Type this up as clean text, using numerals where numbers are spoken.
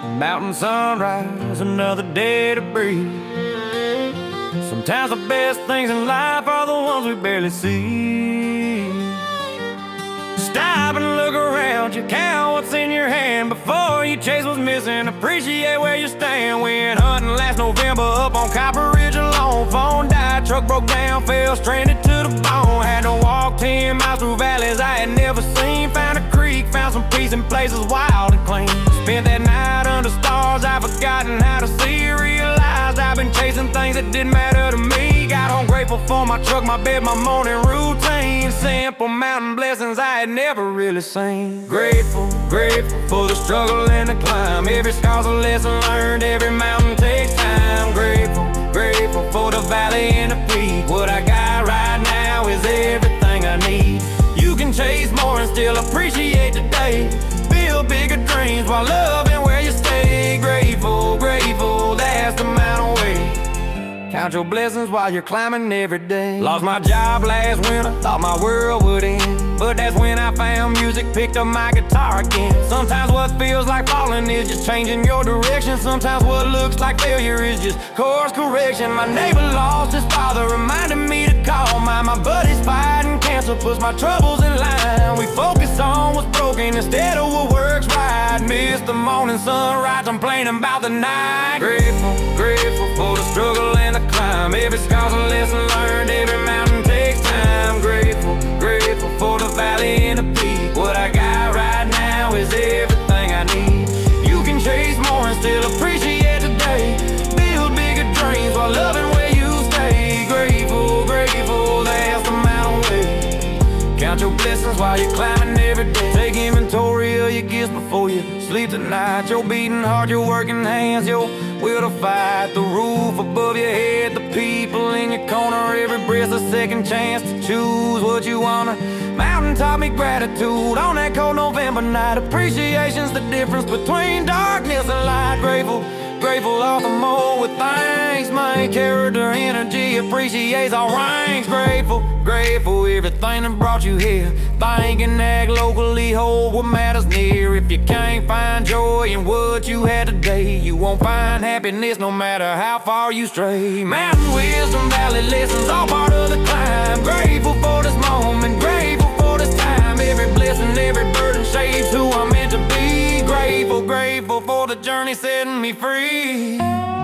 Mountain sunrise, another day to breathe. Sometimes the best things in life are the ones we barely see. Stop and look around you, count what's in your hand before you chase what's missing. Appreciate where you stand. Went hunting last November up on Copper Ridge alone. Phone died, truck broke down, fell stranded to the bone. Had to walk 10 miles through valleys I had never seen. Found a creek, found some peace in places wild and clean. Spent that night under stars, I've forgotten how to see. Realized I've been chasing things that didn't matter to me. Got home grateful for my truck, my bed, my morning routine. Simple mountain blessings I had never really seen. Grateful, grateful for the struggle and the climb. Every scar's a lesson learned, every mountain takes time. Grateful, grateful for the valley and the peak. What I got right now is everything I need. You can chase more and still appreciate the day. Build bigger dreams while loving where you stay. Grateful, grateful, that's the mountain way. Count your blessings while you're climbing every day. Lost my job last winter, thought my world would end. But that's when I found music, picked up my guitar again. Sometimes what feels like falling is just changing your direction. Sometimes what looks like failure is just course correction. My neighbor lost his father, reminded me to call mine. My buddy's fighting cancer, puts my troubles in line. We focus on what's broken instead of what works right. Miss the morning sunrise, I'm complaining about the night. Grateful, grateful for the struggle and the climb. Every scar's a lesson learned, every mountain takes time. Grateful, grateful for the valley and the peak. What I got right now is everything I need. You can chase more and still appreciate the day. Build bigger dreams while loving where you stay. Grateful, grateful, that's the mountain way. Count your blessings while you're climbing every day. Take inventory of your gifts before you sleep tonight. Your beating heart, your working hands, your will to fight. The roof above your head, the people in your corner. Every breath's a second chance to choose what you wanna. Mountain taught me gratitude on that cold November night. Appreciation's the difference between darkness and light. Grateful, grateful off the mold with thanks. My character, energy appreciates our ranks. Grateful, grateful everything that brought you here. Think and act locally, hold what matters near. If you can't find joy in what you had today, you won't find happiness no matter how far you stray. Mountain wisdom, valley lessons, all part of the climb. Grateful for this moment, grateful for this time. Every blessing, every burden shapes who I'm meant to be. Grateful, grateful for the journey setting me free.